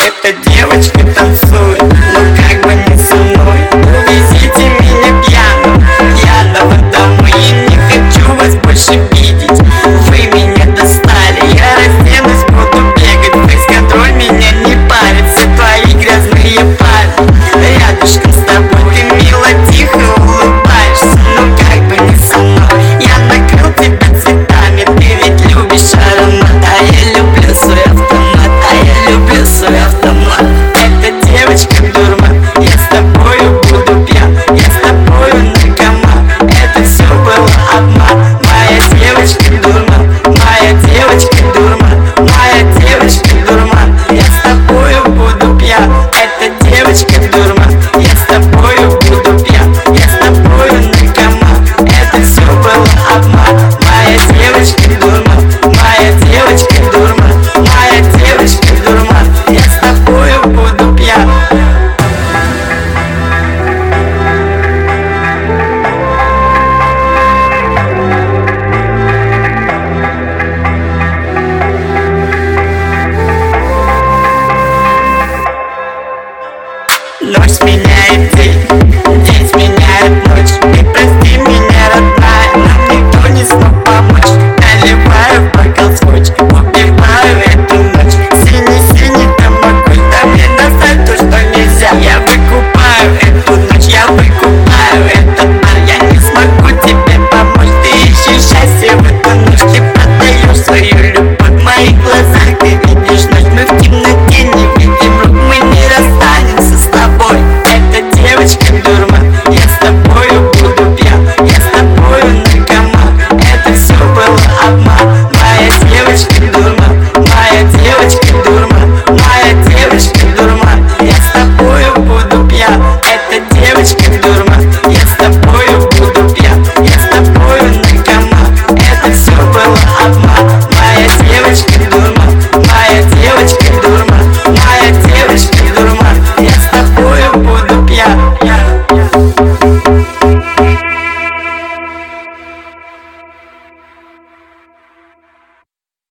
Эта девочка танцует, но как бы не со мной. Увезите меня пьяного домой. Я не хочу вас больше видеть, вы меня достали. Я разденусь, буду бегать, фейс-контроль меня не парит. Все твои грязные пары рядышком с тобой. Ты мило, тихо улыбаешься, но как бы не со мной. Я накрыл тебя цветами, ты ведь любишь аромат. А я люблю свой автомат, а я люблю свой автомат. Эта девочка дурман, я с тобою буду пьян, я с тобою наркоман. Это все было обман. Моя девочка дурман, моя девочка дурман, моя девочка дурман. Я с тобою буду пьян. Эта девочка дурман, я с тобою буду пьян, я с тобою наркоман. Это все было обман. Моя девочка дурман, моя девочка дурман, моя девочка дурман. Я с тобою буду пьян. Ночь сменяет день.